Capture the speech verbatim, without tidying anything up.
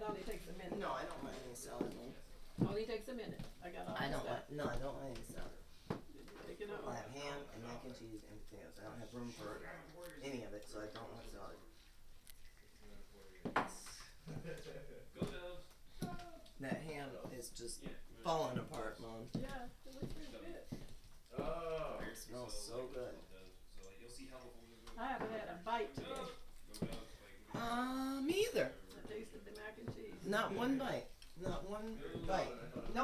only takes a minute. No, I don't want any salad, Mom. Only takes a minute. I got all I the don't stuff. want, no, I don't want any salad. Take it all. I have ham and mac and cheese and potatoes. I don't have room for any of it, so I don't want salad. That ham is just falling apart, Mom. Yeah, it looks pretty good. Oh, It smells so good. I haven't had a bite today. Uh, me either. I tasted the mac and cheese. Not one bite. Not one bite. No.